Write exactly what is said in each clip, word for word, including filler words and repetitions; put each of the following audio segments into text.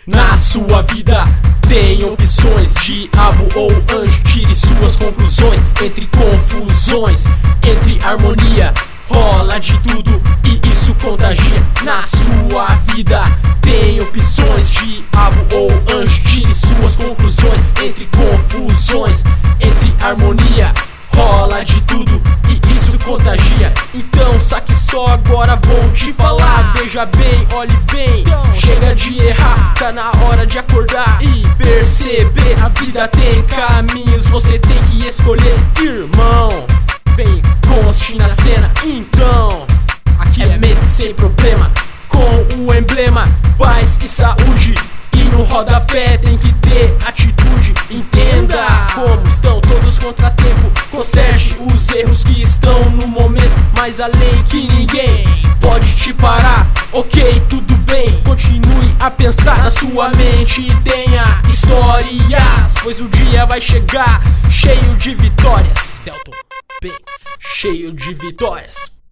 Na sua vida tem opções, diabo ou anjo, tire suas conclusões. Entre confusões, entre harmonia, rola de tudo e isso contagia. Na sua vida tem opções, diabo ou anjo, tire suas conclusões. Entre confusões, entre harmonia, rola de tudo e isso contagia. Então saque só, agora vou te falar. Veja bem, olhe bem, chega de errar, tá na hora de acordar e perceber. A vida tem caminhos, você tem que escolher. Irmão, vem conste na cena. Então, aqui é mente sem problema, com o emblema paz e saúde. E no rodapé tem que ter atitude. Entenda como estão todos os contratempos, conserte os erros que estão no momento. Mais além que ninguém pode te parar, ok, tudo bem. Continue a pensar na sua mente e tenha histórias, pois o dia vai chegar cheio de vitórias. Delton Banks, cheio de vitórias.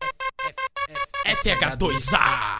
F H dois A.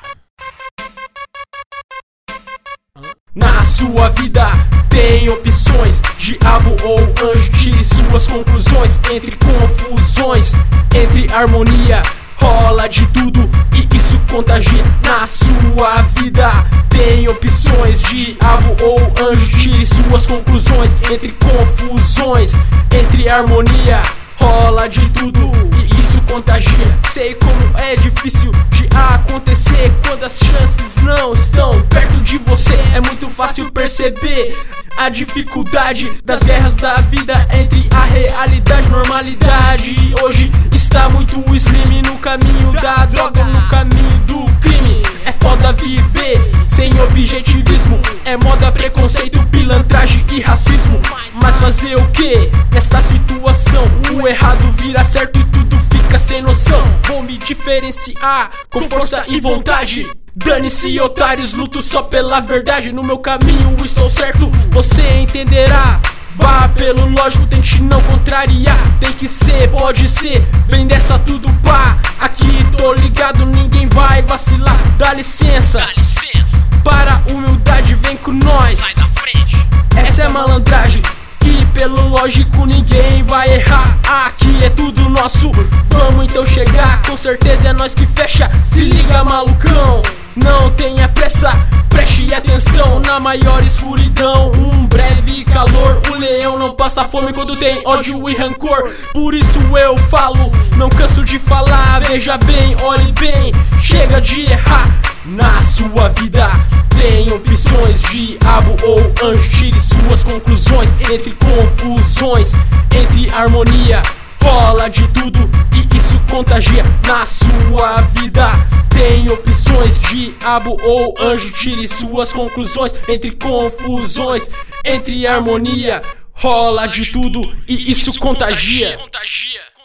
Na sua vida tem opções, diabo ou anjo, tire suas conclusões. Entre confusões, entre harmonia, rola de tudo e isso contagia. Na sua vida tem opções, diabo ou anjo, tire suas conclusões. Entre confusões, entre harmonia, rola de tudo e isso contagia. Sei como é difícil de acontecer quando as chances não estão perto de você. É muito fácil perceber a dificuldade das guerras da vida entre a realidade e normalidade. Hoje está muito slim no caminho da droga, no caminho do crime. É foda viver sem objetivismo, é moda, preconceito, pilantragem e racismo. Mas fazer o que nesta situação? O errado vira certo e tudo fica sem noção. Vou me diferenciar com força e vontade. Dane-se otários, luto só pela verdade. No meu caminho estou certo, você entenderá. Vá pelo lógico, tente não contrariar. Tem que ser, pode ser, bem dessa tudo pá. Aqui tô ligado, ninguém vai vacilar. Dá licença, Dá licença. Para a humildade, vem com nós. Mais à frente. Essa é malandragem e pelo lógico ninguém vai errar. Aqui é tudo nosso, vamos então chegar. Com certeza é nós que fecha, se liga malucão. Não tenha pressa, preste atenção. Na maior escuridão, um breve calor. O leão não passa fome quando tem ódio e rancor. Por isso eu falo, não canso de falar. Veja bem, olhe bem, chega de errar. Na sua vida tem opções, diabo ou anjo, tire suas conclusões. Entre confusões, entre harmonia, rola de tudo e isso contagia. Na sua vida tem opções, diabo ou anjo, tire suas conclusões. Entre confusões, entre harmonia, rola de tudo e isso contagia.